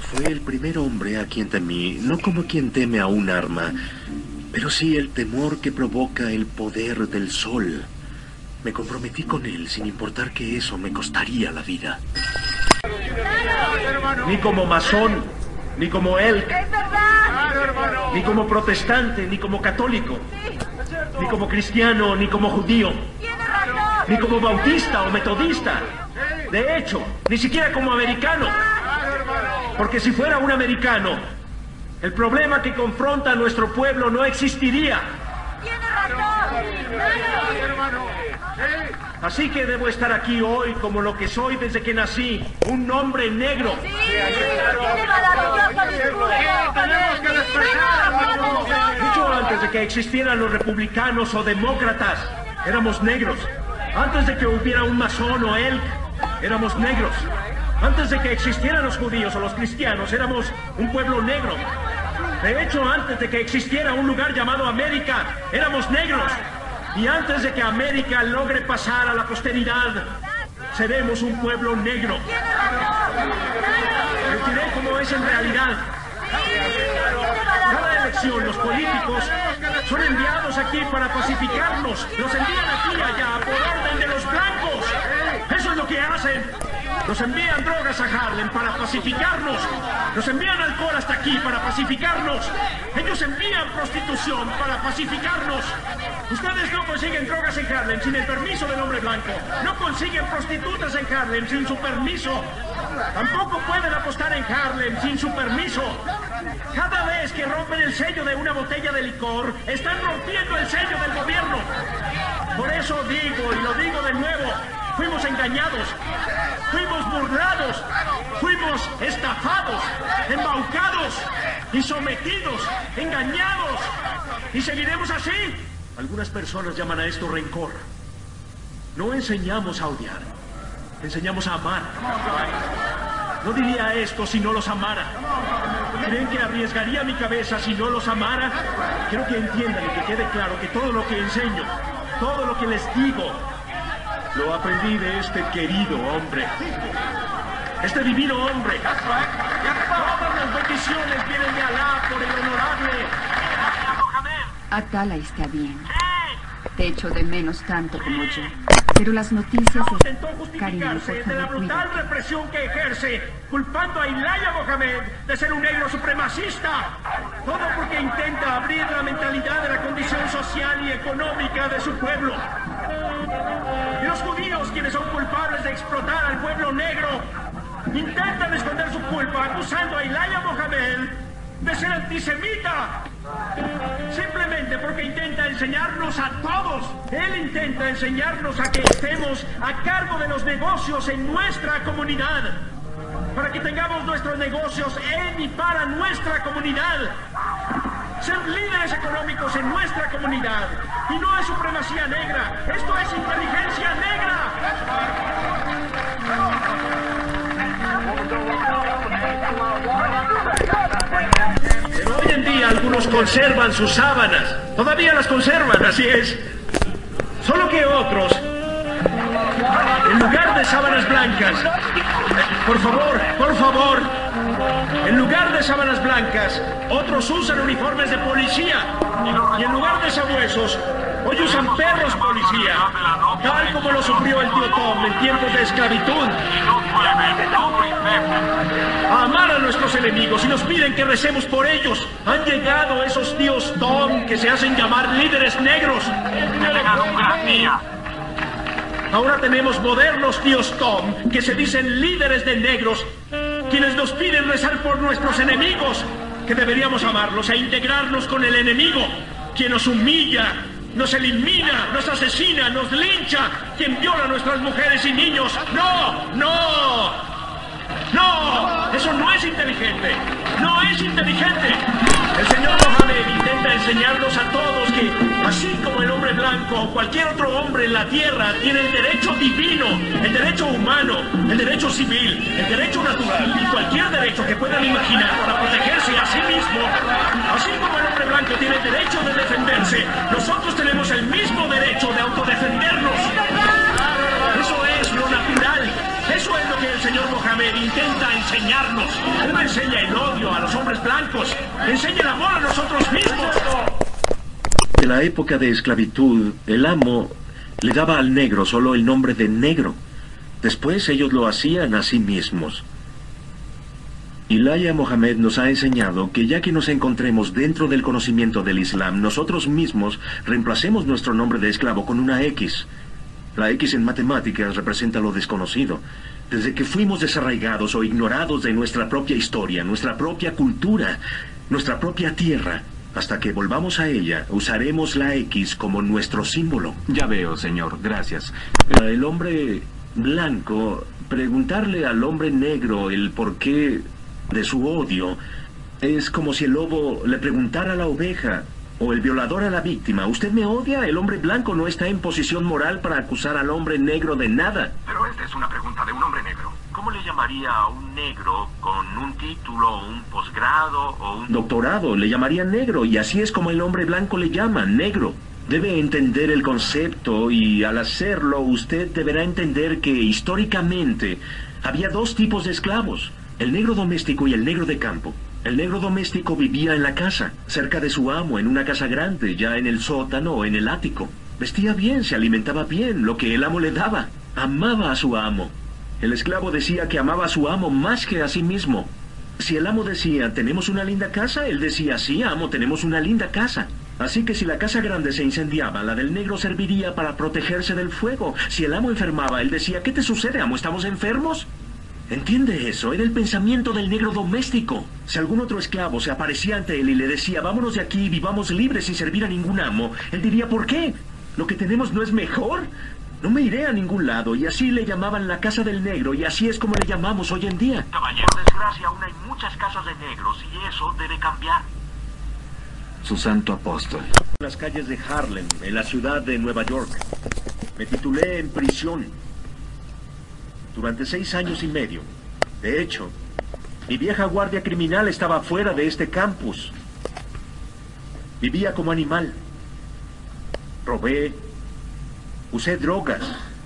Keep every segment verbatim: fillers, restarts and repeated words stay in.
Fue el primer hombre a quien temí, no como quien teme a un arma, pero sí el temor que provoca el poder del sol. Me comprometí con él sin importar que eso me costaría la vida. Ni como masón, ni como él, ni como protestante, ni como católico, ni como cristiano, ni como judío, ni como bautista o metodista. De hecho, ni siquiera como americano. Porque si fuera un americano, el problema que confronta a nuestro pueblo no existiría. Así que debo estar aquí hoy como lo que soy desde que nací, un hombre negro. Mucho antes de que existieran los republicanos o demócratas, éramos negros. Antes de que hubiera un masón o él, éramos negros. Antes de que existieran los judíos o los cristianos, éramos un pueblo negro. De hecho, antes de que existiera un lugar llamado América, éramos negros. Y antes de que América logre pasar a la posteridad, seremos un pueblo negro. Les diré cómo es en realidad. Cada elección, los políticos son enviados aquí para pacificarnos. Los envían aquí y allá por orden de los blancos. Eso es lo que hacen. Nos envían drogas a Harlem para pacificarnos. Nos envían alcohol hasta aquí para pacificarnos. Ellos envían prostitución para pacificarnos. Ustedes no consiguen drogas en Harlem sin el permiso del hombre blanco. No consiguen prostitutas en Harlem sin su permiso. Tampoco pueden apostar en Harlem sin su permiso. Cada vez que rompen el sello de una botella de licor, están rompiendo el sello del gobierno. Por eso digo, y lo digo de nuevo, fuimos engañados, fuimos burlados, fuimos estafados, embaucados y sometidos, engañados. ¿Y seguiremos así? Algunas personas llaman a esto rencor. No enseñamos a odiar, enseñamos a amar. No diría esto si no los amara. ¿Creen que arriesgaría mi cabeza si no los amara? Quiero que entiendan y que quede claro que todo lo que enseño, todo lo que les digo, lo aprendí de este querido hombre. Este divino hombre. Todas las bendiciones vienen de Alá por el honorable Atala está bien. Te echo de menos tanto como yo. Pero las noticias... Intentó justificarse de la brutal represión que ejerce, culpando a Elijah Mohammed de ser un negro supremacista. Todo porque intenta abrir la mentalidad de la condición social y económica de su pueblo. Y los judíos, quienes son culpables de explotar al pueblo negro, intentan esconder su culpa acusando a Elijah Mohammed de ser antisemita. Simplemente porque intenta enseñarnos a todos. Él intenta enseñarnos a que estemos a cargo de los negocios en nuestra comunidad. Para que tengamos nuestros negocios en y para nuestra comunidad. Ser líderes económicos en nuestra comunidad. Y no es supremacía negra. Esto es inteligencia negra. Pero hoy en día algunos conservan sus sábanas. Todavía las conservan, así es. Solo que otros, en lugar de sábanas blancas, por favor, por favor, en lugar de sábanas blancas, otros usan uniformes de policía. Y en lugar de sabuesos, hoy usan perros policía, tal como lo sufrió el tío Tom en tiempos de esclavitud. A amar a nuestros enemigos y nos piden que recemos por ellos. Han llegado esos tíos Tom que se hacen llamar líderes negros. Ahora tenemos modernos tíos Tom que se dicen líderes de negros, quienes nos piden rezar por nuestros enemigos, que deberíamos amarlos e integrarnos con el enemigo, quien nos humilla, nos elimina, nos asesina, nos lincha, quien viola a nuestras mujeres y niños. ¡No! ¡No! ¡No! Eso no es inteligente. ¡No es inteligente! El señor Mohammed intenta enseñarnos a todos que, así como el hombre blanco o cualquier otro hombre en la tierra tiene el derecho divino, el derecho humano, el derecho civil, el derecho natural y cualquier derecho que puedan imaginar para protegerse a sí mismo, así como el hombre blanco tiene el derecho de defenderse, nosotros tenemos el mismo derecho de autodefendernos. Eso es lo natural. Eso es lo que el señor Mohammed Mohamed intenta enseñarnos. Él no enseña el odio a los hombres blancos. Enseña el amor a nosotros mismos. En la época de esclavitud, el amo le daba al negro solo el nombre de negro. Después ellos lo hacían a sí mismos. Elijah Mohammed nos ha enseñado que ya que nos encontremos dentro del conocimiento del Islam, nosotros mismos reemplacemos nuestro nombre de esclavo con una X. La X en matemáticas representa lo desconocido. Desde que fuimos desarraigados o ignorados de nuestra propia historia, nuestra propia cultura, nuestra propia tierra, hasta que volvamos a ella, usaremos la X como nuestro símbolo. Ya veo, señor. Gracias. El hombre blanco, preguntarle al hombre negro el porqué de su odio, es como si el lobo le preguntara a la oveja, o el violador a la víctima: ¿usted me odia? El hombre blanco no está en posición moral para acusar al hombre negro de nada. Pero esta es una pregunta de un hombre negro. ¿Cómo le llamaría a un negro con un título, un posgrado o un doctorado? Le llamaría negro, y así es como el hombre blanco le llama, negro. Debe entender el concepto, y al hacerlo usted deberá entender que históricamente había dos tipos de esclavos: el negro doméstico y el negro de campo. El negro doméstico vivía en la casa, cerca de su amo, en una casa grande, ya en el sótano o en el ático. Vestía bien, se alimentaba bien, lo que el amo le daba. Amaba a su amo. El esclavo decía que amaba a su amo más que a sí mismo. Si el amo decía: ¿tenemos una linda casa?, él decía: sí, amo, tenemos una linda casa. Así que si la casa grande se incendiaba, la del negro serviría para protegerse del fuego. Si el amo enfermaba, él decía: ¿qué te sucede, amo? ¿Estamos enfermos? ¿Entiende eso? Era el pensamiento del negro doméstico. Si algún otro esclavo se aparecía ante él y le decía: vámonos de aquí y vivamos libres sin servir a ningún amo, él diría: ¿por qué? ¿Lo que tenemos no es mejor? No me iré a ningún lado. Y así le llamaban la casa del negro, y así es como le llamamos hoy en día. Caballero, por desgracia, aún hay muchas casas de negros, y eso debe cambiar. Su santo apóstol. En las calles de Harlem, en la ciudad de Nueva York, me titulé en prisión durante seis años y medio. De hecho, mi vieja guardia criminal estaba fuera de este campus. Vivía como animal. Robé, usé drogas,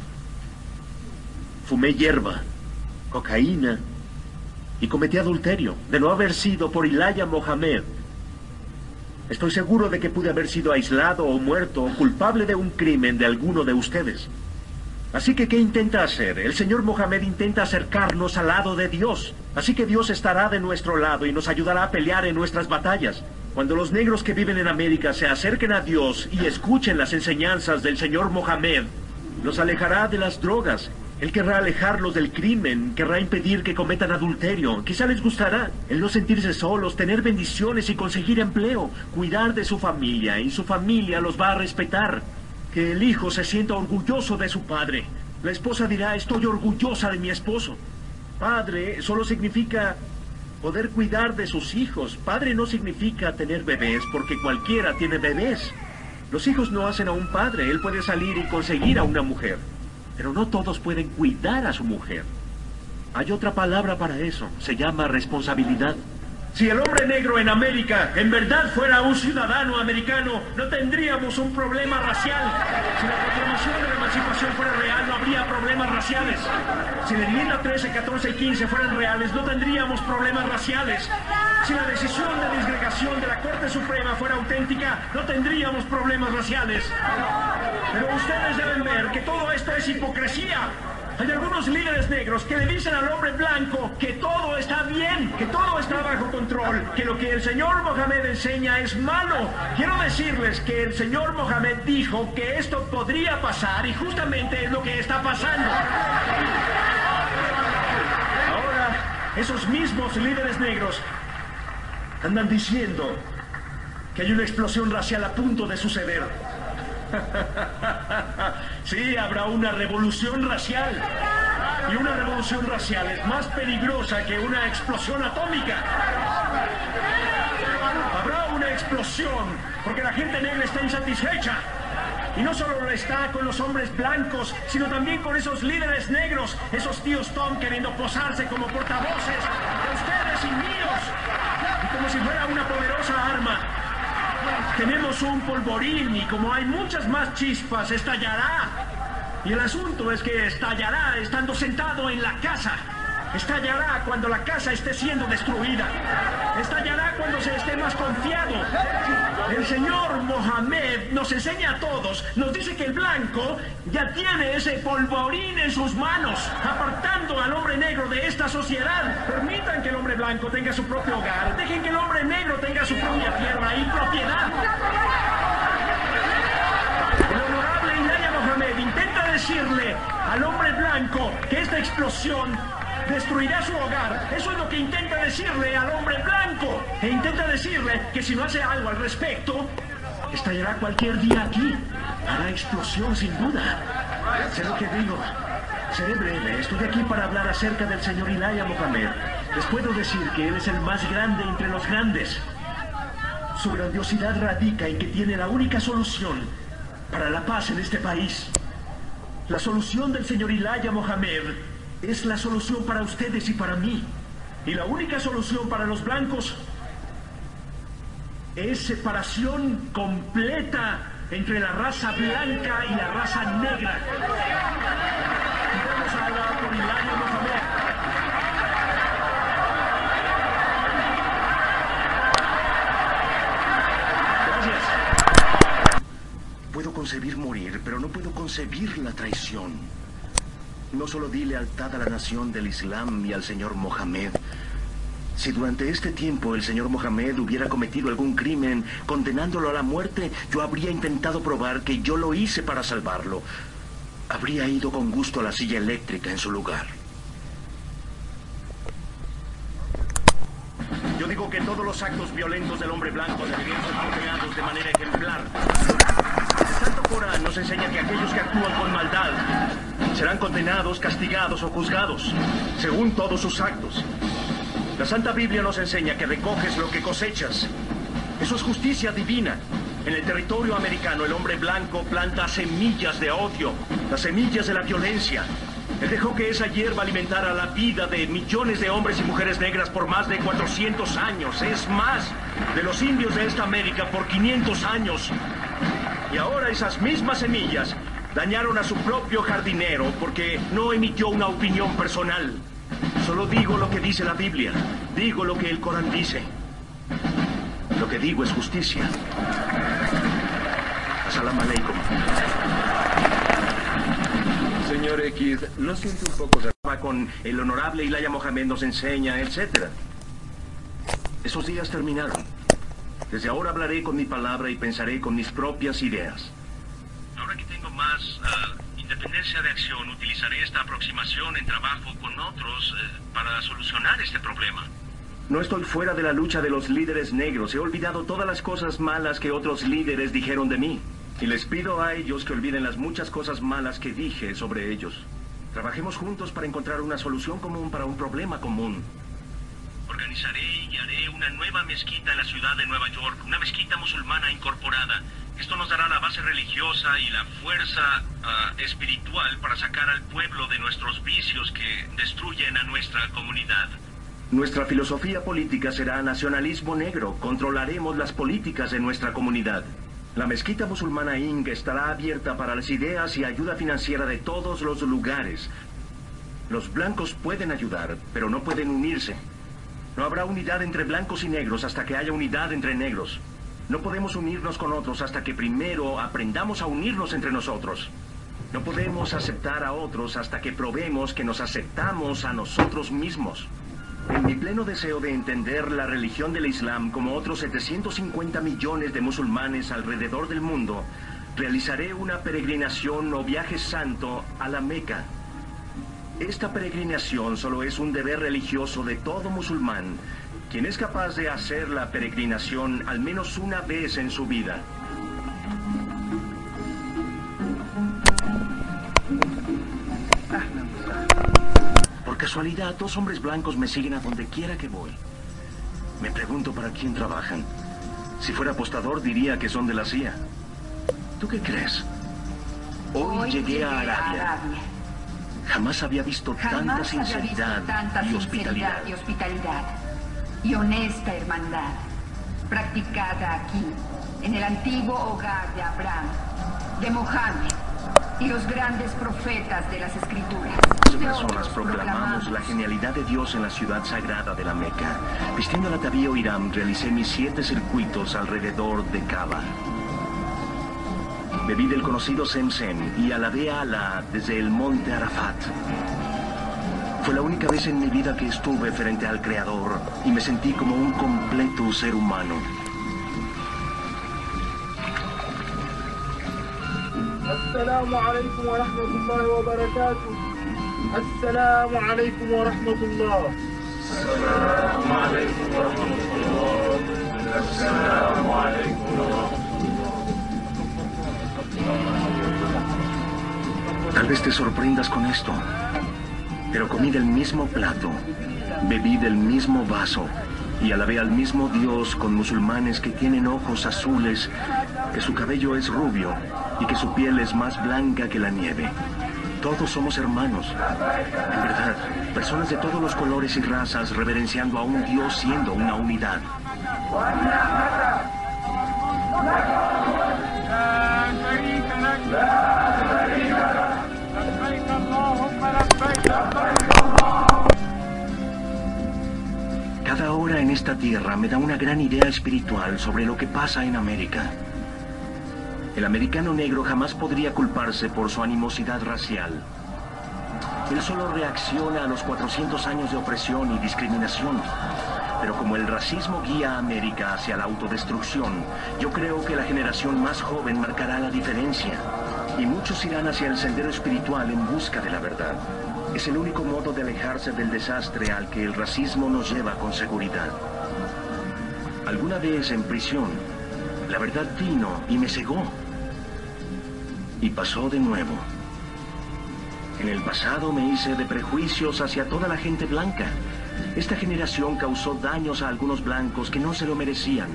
fumé hierba, cocaína y cometí adulterio. De no haber sido por Elijah Mohammed, estoy seguro de que pude haber sido aislado o muerto o culpable de un crimen de alguno de ustedes. Así que, ¿qué intenta hacer? El señor Mohammed intenta acercarnos al lado de Dios. Así que Dios estará de nuestro lado y nos ayudará a pelear en nuestras batallas. Cuando los negros que viven en América se acerquen a Dios y escuchen las enseñanzas del señor Mohammed, los alejará de las drogas. Él querrá alejarlos del crimen, querrá impedir que cometan adulterio. Quizá les gustará el no sentirse solos, tener bendiciones y conseguir empleo, cuidar de su familia, y su familia los va a respetar. Que el hijo se sienta orgulloso de su padre. La esposa dirá: estoy orgullosa de mi esposo. Padre solo significa poder cuidar de sus hijos. Padre no significa tener bebés, porque cualquiera tiene bebés. Los hijos no hacen a un padre. Él puede salir y conseguir a una mujer, pero no todos pueden cuidar a su mujer. Hay otra palabra para eso. Se llama responsabilidad. Si el hombre negro en América en verdad fuera un ciudadano americano, no tendríamos un problema racial. Si la proclamación de la emancipación fuera real, no habría problemas raciales. Si la enmienda trece, catorce y quince fueran reales, no tendríamos problemas raciales. Si la decisión de disgregación de la Corte Suprema fuera auténtica, no tendríamos problemas raciales. Pero ustedes deben ver que todo esto es hipocresía. Hay algunos líderes negros que le dicen al hombre blanco que todo está bien, que todo está bajo control, que lo que el señor Mohammed enseña es malo. Quiero decirles que el señor Mohammed dijo que esto podría pasar, y justamente es lo que está pasando. Ahora, esos mismos líderes negros andan diciendo que hay una explosión racial a punto de suceder. Sí, habrá una revolución racial. Y una revolución racial es más peligrosa que una explosión atómica. Habrá una explosión porque la gente negra está insatisfecha. Y no solo lo está con los hombres blancos, sino también con esos líderes negros, esos tíos Tom queriendo posarse como portavoces de ustedes y míos. Y como si fuera una poderosa arma. Tenemos un polvorín y como hay muchas más chispas, estallará. Y el asunto es que estallará estando sentado en la casa. Estallará cuando la casa esté siendo destruida. Estallará cuando se esté más confiado. El señor Mohammed nos enseña a todos, nos dice que el blanco ya tiene ese polvorín en sus manos, apartando al hombre negro de esta sociedad. Permitan que el hombre blanco tenga su propio hogar. Dejen que el hombre negro tenga su propia tierra y propiedad. El honorable Elijah Mohammed intenta decirle al hombre blanco que esta explosión destruirá su hogar. Eso es lo que intenta decirle al hombre blanco. E intenta decirle que si no hace algo al respecto, estallará cualquier día aquí. Hará explosión sin duda. Sé lo que digo. Seré breve. Estoy aquí para hablar acerca del señor Elijah Mohammed. Les puedo decir que él es el más grande entre los grandes. Su grandiosidad radica en que tiene la única solución para la paz en este país. La solución del señor Elijah Mohammed es la solución para ustedes y para mí. Y la única solución para los blancos es separación completa entre la raza blanca y la raza negra. Vamos a hablar con Elijah Mohammed. Gracias. Puedo concebir morir, pero no puedo concebir la traición. No solo di lealtad a la nación del Islam y al señor Mohammed. Si durante este tiempo el señor Mohammed hubiera cometido algún crimen condenándolo a la muerte, yo habría intentado probar que yo lo hice para salvarlo. Habría ido con gusto a la silla eléctrica en su lugar. Yo digo que todos los actos violentos del hombre blanco deberían ser condenados de manera ejemplar. El Santo Corán nos enseña que aquellos que actúan con maldad serán condenados, castigados o juzgados, según todos sus actos. La Santa Biblia nos enseña que recoges lo que cosechas. Eso es justicia divina. En el territorio americano, el hombre blanco planta semillas de odio, las semillas de la violencia. Él dejó que esa hierba alimentara la vida de millones de hombres y mujeres negras por más de cuatrocientos años. Es más, de los indios de esta América por quinientos años. Y ahora esas mismas semillas dañaron a su propio jardinero porque no emitió una opinión personal. Solo digo lo que dice la Biblia. Digo lo que el Corán dice. Lo que digo es justicia. Assalam alaikum. Señor X, ¿no siente un poco de... Con el honorable Elijah Mohammed nos enseña, etcétera? Esos días terminaron. Desde ahora hablaré con mi palabra y pensaré con mis propias ideas. Ahora que tengo más uh, independencia de acción, utilizaré esta aproximación en trabajo con otros uh, para solucionar este problema. No estoy fuera de la lucha de los líderes negros. He olvidado todas las cosas malas que otros líderes dijeron de mí. Y les pido a ellos que olviden las muchas cosas malas que dije sobre ellos. Trabajemos juntos para encontrar una solución común para un problema común. Organizaré y haré una nueva mezquita en la ciudad de Nueva York, una mezquita musulmana incorporada. Esto nos dará la base religiosa y la fuerza uh, espiritual para sacar al pueblo de nuestros vicios que destruyen a nuestra comunidad. Nuestra filosofía política será nacionalismo negro. Controlaremos las políticas de nuestra comunidad. La mezquita musulmana Inc estará abierta para las ideas y ayuda financiera de todos los lugares. Los blancos pueden ayudar, pero no pueden unirse. No habrá unidad entre blancos y negros hasta que haya unidad entre negros. No podemos unirnos con otros hasta que primero aprendamos a unirnos entre nosotros. No podemos aceptar a otros hasta que probemos que nos aceptamos a nosotros mismos. En mi pleno deseo de entender la religión del Islam como otros setecientos cincuenta millones de musulmanes alrededor del mundo, realizaré una peregrinación o viaje santo a la Meca. Esta peregrinación solo es un deber religioso de todo musulmán, quien es capaz de hacer la peregrinación al menos una vez en su vida. Por casualidad, dos hombres blancos me siguen a donde quiera que voy. Me pregunto para quién trabajan. Si fuera apostador, diría que son de la C I A. ¿Tú qué crees? Hoy, Hoy llegué a Arabia. Arabia. Jamás había visto Jamás tanta sinceridad, visto tanta y, hospitalidad. y hospitalidad. Y honesta hermandad. Practicada aquí, en el antiguo hogar de Abraham, de Mohammed y los grandes profetas de las Escrituras. Cientos de personas proclamamos la genialidad de Dios en la ciudad sagrada de la Meca. Vistiendo el atavío Hiram, realicé mis siete circuitos alrededor de Kaaba. Bebí del conocido Zemzem y alabé a Alá desde el monte Arafat. Fue la única vez en mi vida que estuve frente al Creador y me sentí como un completo ser humano. Assalamu alaikum wa rahmatullahi wa barakatuh. Assalamu alaikum wa rahmatullah. Assalamu alaikum wa rahmatullah. Assalamu alaikum wa rahmatullah. Tal vez te sorprendas con esto, pero comí del mismo plato, bebí del mismo vaso y alabé al mismo Dios con musulmanes que tienen ojos azules, que su cabello es rubio y que su piel es más blanca que la nieve. Todos somos hermanos. En verdad, personas de todos los colores y razas reverenciando a un Dios siendo una unidad. Cada hora en esta tierra me da una gran idea espiritual sobre lo que pasa en América. El americano negro jamás podría culparse por su animosidad racial. Él solo reacciona a los cuatrocientos años de opresión y discriminación. Pero como el racismo guía a América hacia la autodestrucción, yo creo que la generación más joven marcará la diferencia. Y muchos irán hacia el sendero espiritual en busca de la verdad. Es el único modo de alejarse del desastre al que el racismo nos lleva con seguridad. Alguna vez en prisión, la verdad vino y me cegó. Y pasó de nuevo. En el pasado me hice de prejuicios hacia toda la gente blanca. Esta generación causó daños a algunos blancos que no se lo merecían.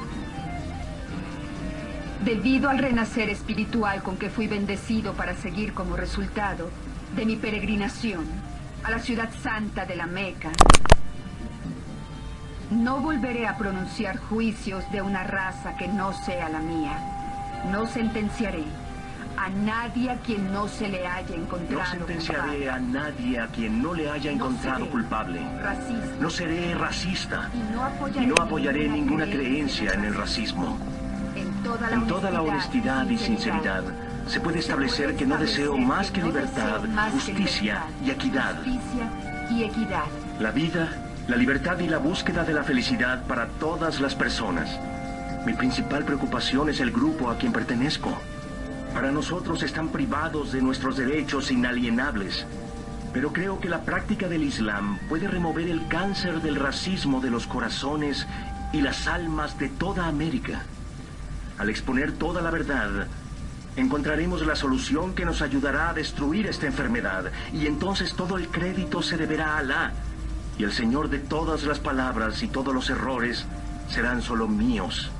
Debido al renacer espiritual con que fui bendecido para seguir como resultado de mi peregrinación a la ciudad santa de la Meca, no volveré a pronunciar juicios de una raza que no sea la mía. No sentenciaré a nadie a quien no se le haya encontrado No sentenciaré culpable. a nadie a quien no le haya encontrado no culpable. Racista. No seré racista. Y no apoyaré, Y no apoyaré ninguna creencia en el racismo. En toda la, En toda la honestidad y sinceridad, se puede establecer que no deseo más que libertad, justicia y equidad. Justicia y equidad. La vida, la libertad y la búsqueda de la felicidad para todas las personas. Mi principal preocupación es el grupo a quien pertenezco. Para nosotros están privados de nuestros derechos inalienables. Pero creo que la práctica del Islam puede remover el cáncer del racismo de los corazones y las almas de toda América. Al exponer toda la verdad, encontraremos la solución que nos ayudará a destruir esta enfermedad, y entonces todo el crédito se deberá a Alá, y el Señor de todas las palabras y todos los errores serán solo míos.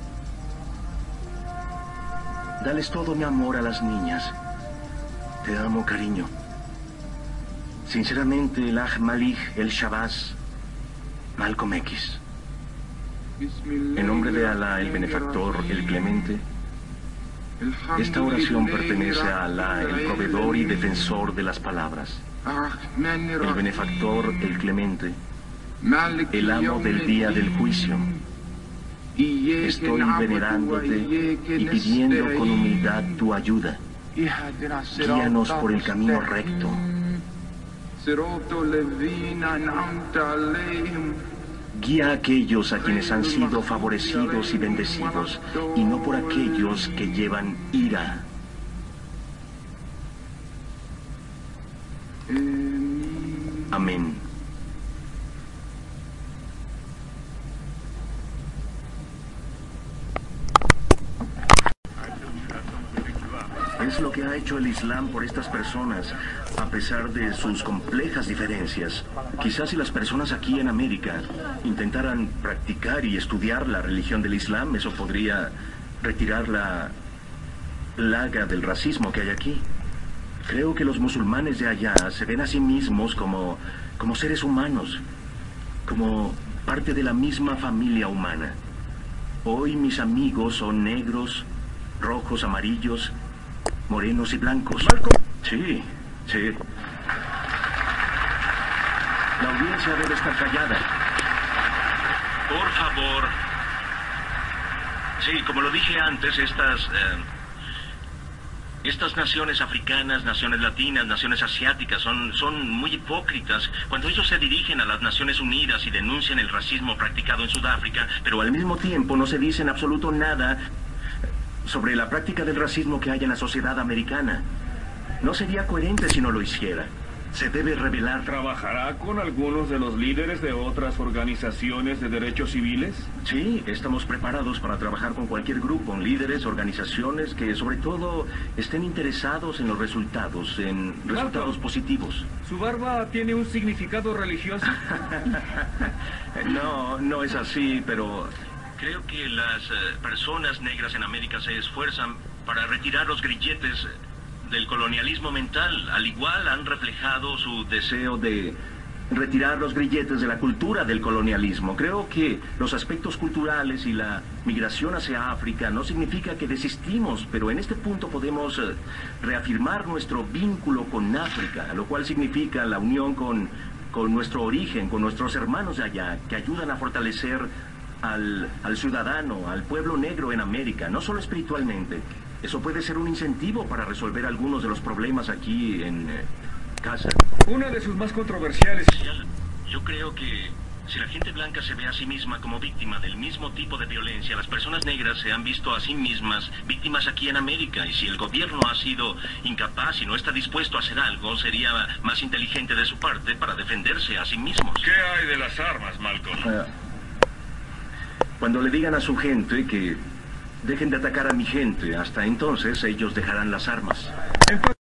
Dales todo mi amor a las niñas. Te amo, cariño. Sinceramente, el Aj Malik el Shabazz, Malcolm X. En nombre de Alá, el benefactor, el clemente, esta oración pertenece a Alá, el proveedor y defensor de las palabras. El benefactor, el clemente, el amo del día del juicio. Estoy venerándote y pidiendo con humildad tu ayuda. Guíanos por el camino recto. Guía a aquellos a quienes han sido favorecidos y bendecidos, y no por aquellos que llevan ira. Amén. Es lo que ha hecho el Islam por estas personas, a pesar de sus complejas diferencias. Quizás si las personas aquí en América intentaran practicar y estudiar la religión del Islam, eso podría retirar la plaga del racismo que hay aquí. Creo que los musulmanes de allá se ven a sí mismos como, como seres humanos, como parte de la misma familia humana. Hoy mis amigos son negros, rojos, amarillos, morenos y blancos. Sí, sí. La audiencia debe estar callada. Por favor. Sí, como lo dije antes, estas... Eh, estas naciones africanas, naciones latinas, naciones asiáticas son, son muy hipócritas cuando ellos se dirigen a las Naciones Unidas y denuncian el racismo practicado en Sudáfrica, pero al mismo tiempo no se dice en absoluto nada sobre la práctica del racismo que hay en la sociedad americana. No sería coherente si no lo hiciera. Se debe revelar. ¿Trabajará con algunos de los líderes de otras organizaciones de derechos civiles? Sí, estamos preparados para trabajar con cualquier grupo, líderes, organizaciones que sobre todo estén interesados en los resultados, en resultados positivos. ¿Su barba tiene un significado religioso? No, no es así, pero... Creo que las eh, personas negras en América se esfuerzan para retirar los grilletes del colonialismo mental. Al igual han reflejado su deseo de retirar los grilletes de la cultura del colonialismo. Creo que los aspectos culturales y la migración hacia África no significa que desistimos, pero en este punto podemos eh, reafirmar nuestro vínculo con África, lo cual significa la unión con, con nuestro origen, con nuestros hermanos de allá, que ayudan a fortalecer al, al ciudadano, al pueblo negro en América, no solo espiritualmente. Eso puede ser un incentivo para resolver algunos de los problemas aquí en eh, casa. Una de sus más controversiales... Yo creo que si la gente blanca se ve a sí misma como víctima del mismo tipo de violencia, las personas negras se han visto a sí mismas víctimas aquí en América. Y si el gobierno ha sido incapaz y no está dispuesto a hacer algo, sería más inteligente de su parte para defenderse a sí mismos. ¿Qué hay de las armas, Malcolm? Uh, cuando le digan a su gente que dejen de atacar a mi gente, hasta entonces ellos dejarán las armas. Entonces...